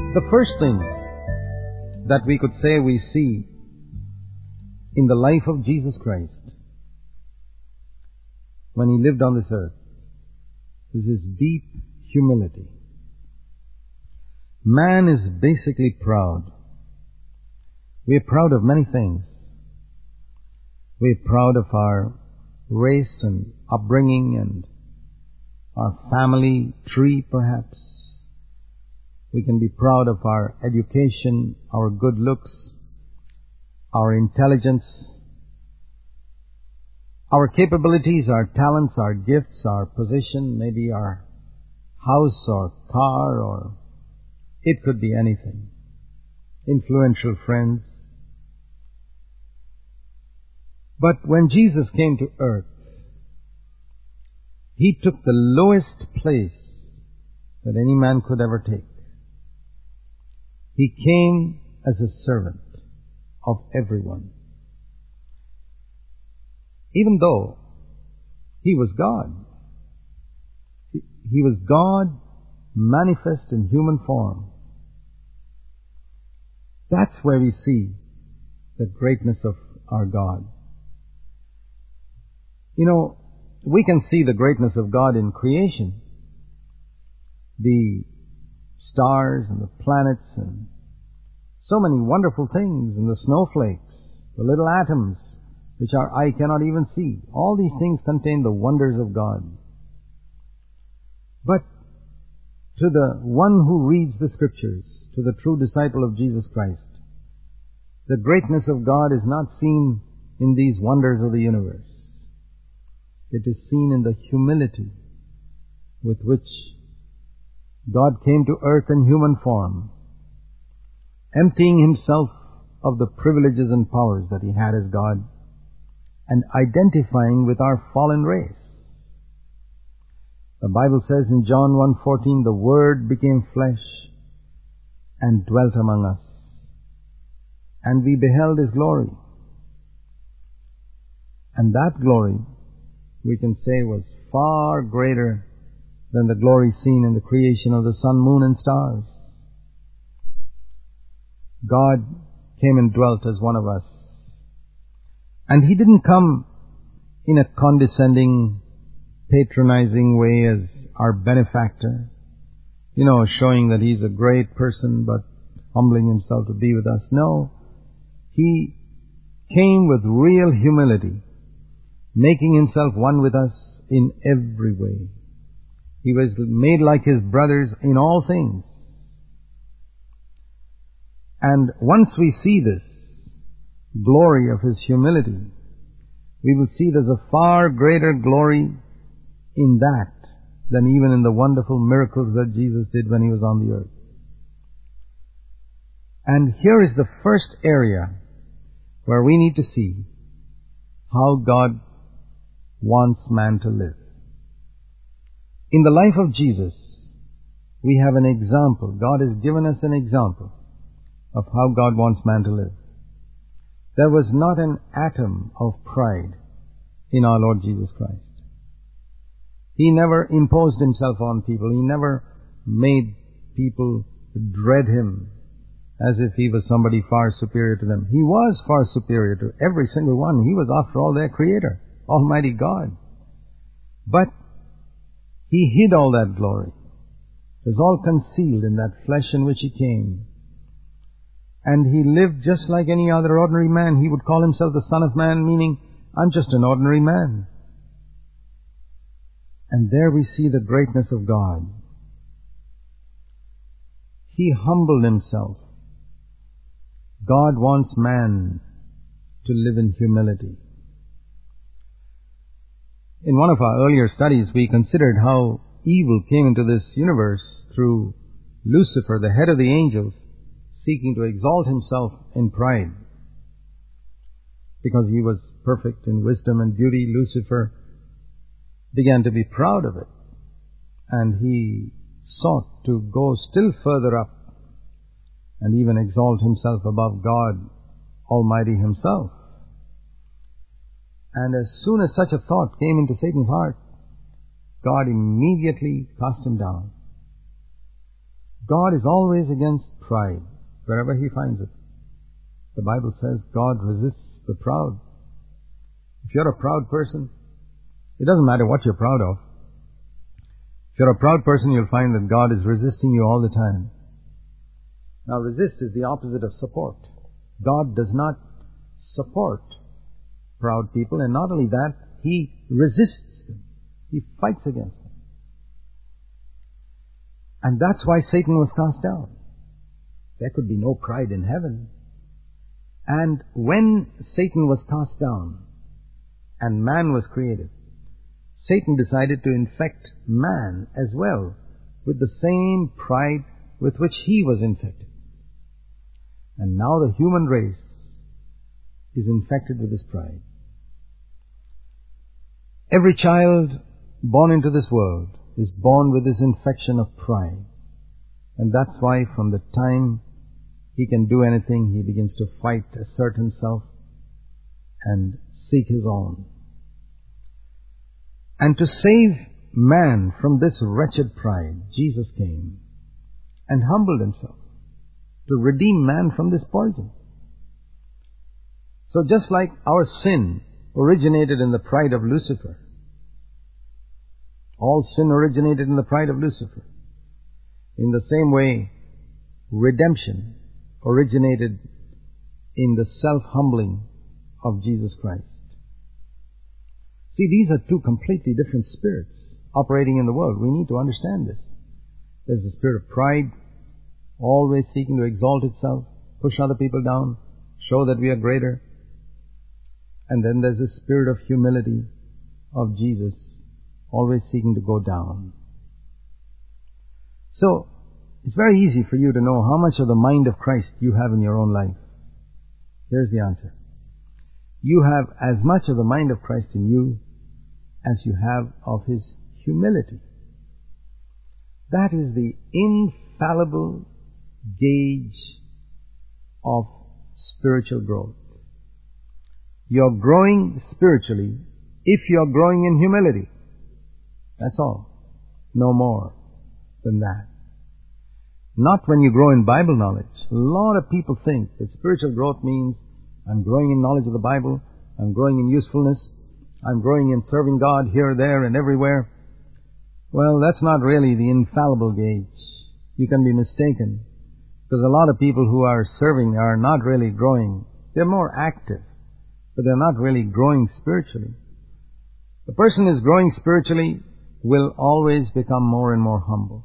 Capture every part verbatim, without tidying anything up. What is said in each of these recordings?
The first thing that we could say we see in the life of Jesus Christ when He lived on this earth is His deep humility. Man is basically proud. We are proud of many things. We are proud of our race and upbringing and our family tree, perhaps. We can be proud of our education, our good looks, our intelligence, our capabilities, our talents, our gifts, our position, maybe our house or car, or it could be anything. Influential friends. But when Jesus came to earth, He took the lowest place that any man could ever take. He came as a servant of everyone. Even though He was God. He was God manifest in human form. That's where we see the greatness of our God. You know, we can see the greatness of God in creation. The stars and the planets and so many wonderful things, and the snowflakes, the little atoms which our eye cannot even see. All these things contain the wonders of God. But to the one who reads the Scriptures, to the true disciple of Jesus Christ, the greatness of God is not seen in these wonders of the universe. It is seen in the humility with which God came to earth in human form, emptying Himself of the privileges and powers that He had as God, and identifying with our fallen race. The Bible says in John one fourteen, the Word became flesh and dwelt among us, and we beheld His glory. And that glory, we can say, was far greater than the glory seen in the creation of the sun, moon, and stars. God came and dwelt as one of us. And He didn't come in a condescending, patronizing way as our benefactor, you know, showing that He's a great person but humbling Himself to be with us. No, He came with real humility, making Himself one with us in every way. He was made like His brothers in all things. And once we see this glory of His humility, we will see there's a far greater glory in that than even in the wonderful miracles that Jesus did when He was on the earth. And here is the first area where we need to see how God wants man to live. In the life of Jesus, we have an example. God has given us an example of how God wants man to live. There was not an atom of pride in our Lord Jesus Christ. He never imposed Himself on people. He never made people dread Him as if He was somebody far superior to them. He was far superior to every single one. He was, after all, their Creator, Almighty God. But He hid all that glory. It was all concealed in that flesh in which He came. And He lived just like any other ordinary man. He would call Himself the Son of Man, meaning, I'm just an ordinary man. And there we see the greatness of God. He humbled Himself. God wants man to live in humility. In one of our earlier studies, we considered how evil came into this universe through Lucifer, the head of the angels, seeking to exalt himself in pride. Because he was perfect in wisdom and beauty, Lucifer began to be proud of it. And he sought to go still further up and even exalt himself above God Almighty Himself. And as soon as such a thought came into Satan's heart, God immediately cast him down. God is always against pride wherever he finds it. The Bible says God resists the proud. If you're a proud person, it doesn't matter what you're proud of. If you're a proud person, you'll find that God is resisting you all the time. Now, resist is the opposite of support. God does not support proud people, and not only that, He resists them. He fights against them. And that's why Satan was cast down. There could be no pride in heaven. And when Satan was cast down and man was created, Satan decided to infect man as well with the same pride with which he was infected. And now the human race is infected with this pride. Every child born into this world is born with this infection of pride. And that's why from the time he can do anything, he begins to fight, assert himself, and seek his own. And to save man from this wretched pride, Jesus came and humbled himself to redeem man from this poison. So just like our sin originated in the pride of Lucifer, all sin originated in the pride of Lucifer, in the same way, redemption originated in the self-humbling of Jesus Christ. See, these are two completely different spirits operating in the world. We need to understand this. There's the spirit of pride, always seeking to exalt itself, push other people down, show that we are greater. And then there's the spirit of humility of Jesus, always seeking to go down. So, it's very easy for you to know how much of the mind of Christ you have in your own life. Here's the answer. You have as much of the mind of Christ in you as you have of His humility. That is the infallible gauge of spiritual growth. You're growing spiritually if you're growing in humility. That's all. No more than that. Not when you grow in Bible knowledge. A lot of people think that spiritual growth means I'm growing in knowledge of the Bible, I'm growing in usefulness, I'm growing in serving God here, there, and everywhere. Well, that's not really the infallible gauge. You can be mistaken, because a lot of people who are serving are not really growing. They're more active, but they're not really growing spiritually. The person who is growing spiritually will always become more and more humble.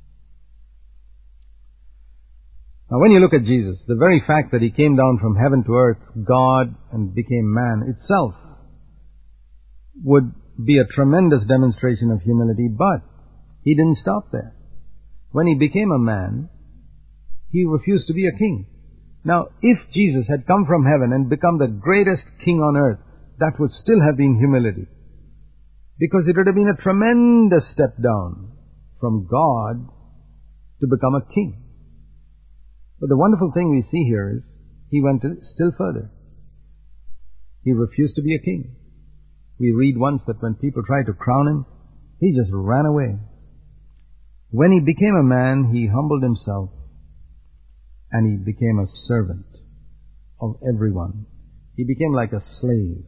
Now, when you look at Jesus, the very fact that He came down from heaven to earth, God, and became man itself would be a tremendous demonstration of humility, but He didn't stop there. When He became a man, He refused to be a king. Now, if Jesus had come from heaven and become the greatest king on earth, that would still have been humility, because it would have been a tremendous step down from God to become a king. But the wonderful thing we see here is He went still further. He refused to be a king. We read once that when people tried to crown Him, He just ran away. When He became a man, He humbled Himself and He became a servant of everyone. He became like a slave.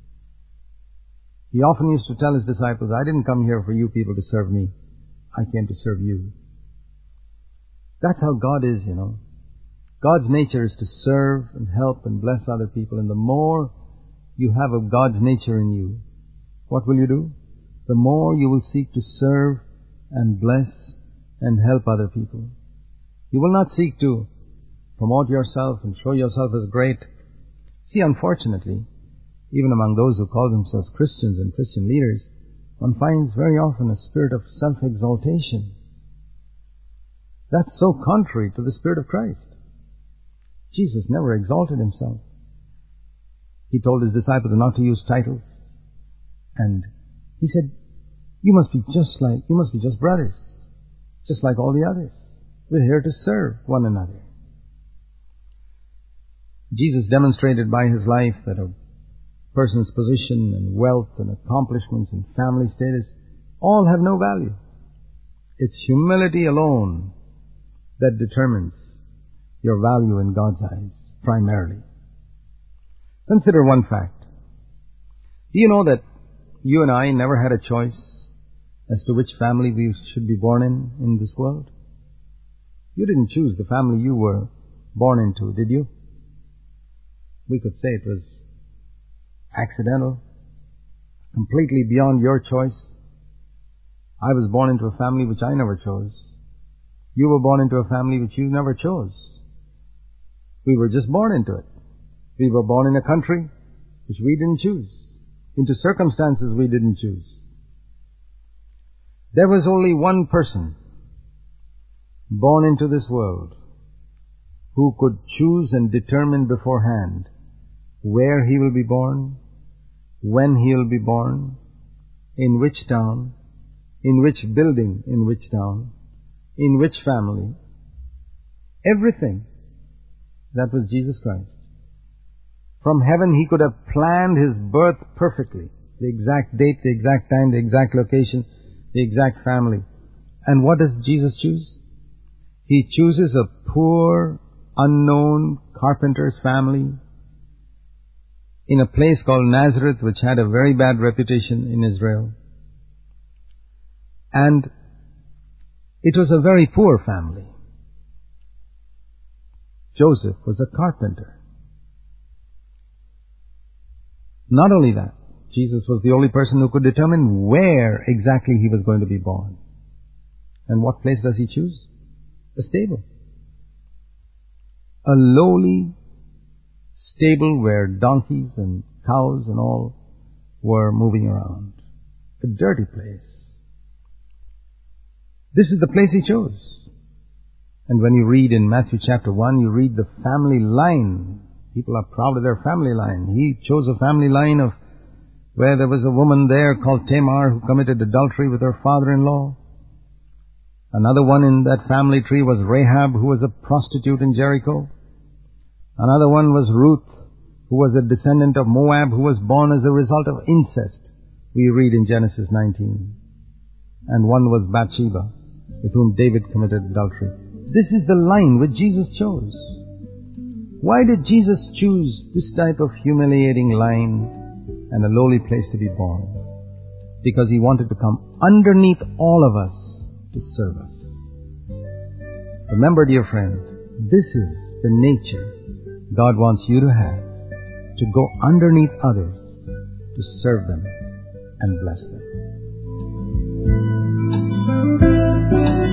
He often used to tell His disciples, I didn't come here for you people to serve me. I came to serve you. That's how God is, you know. God's nature is to serve and help and bless other people. And the more you have of God's nature in you, what will you do? The more you will seek to serve and bless and help other people. You will not seek to promote yourself and show yourself as great. See, unfortunately, even among those who call themselves Christians and Christian leaders, one finds very often a spirit of self-exaltation. That's so contrary to the Spirit of Christ. Jesus never exalted Himself. He told His disciples not to use titles. And He said, you must be just like, you must be just brothers, just like all the others. We're here to serve one another. Jesus demonstrated by His life that a person's position and wealth and accomplishments and family status all have no value. It's humility alone that determines your value in God's eyes, primarily. Consider one fact. Do you know that you and I never had a choice as to which family we should be born in in this world? You didn't choose the family you were born into, did you? We could say it was accidental, completely beyond your choice. I was born into a family which I never chose. You were born into a family which you never chose. We were just born into it. We were born in a country which we didn't choose, into circumstances we didn't choose. There was only one person born into this world who could choose and determine beforehand where he will be born, when he will be born, in which town, in which building, in which town, in which family. Everything. That was Jesus Christ. From heaven he could have planned his birth perfectly. The exact date, the exact time, the exact location, the exact family. And what does Jesus choose? He chooses a poor, unknown carpenter's family in a place called Nazareth, which had a very bad reputation in Israel. And it was a very poor family. Joseph was a carpenter. Not only that, Jesus was the only person who could determine where exactly he was going to be born. And what place does he choose? A stable. A lowly stable where donkeys and cows and all were moving around. A dirty place. This is the place he chose. And when you read in Matthew chapter one, you read the family line. People are proud of their family line. He chose a family line of where there was a woman there called Tamar who committed adultery with her father-in-law. Another one in that family tree was Rahab, who was a prostitute in Jericho. Another one was Ruth, who was a descendant of Moab, who was born as a result of incest, we read in Genesis nineteen. And one was Bathsheba, with whom David committed adultery. This is the line which Jesus chose. Why did Jesus choose this type of humiliating line and a lowly place to be born? Because he wanted to come underneath all of us to serve us. Remember, dear friend, this is the nature God wants you to have, to go underneath others, to serve them and bless them.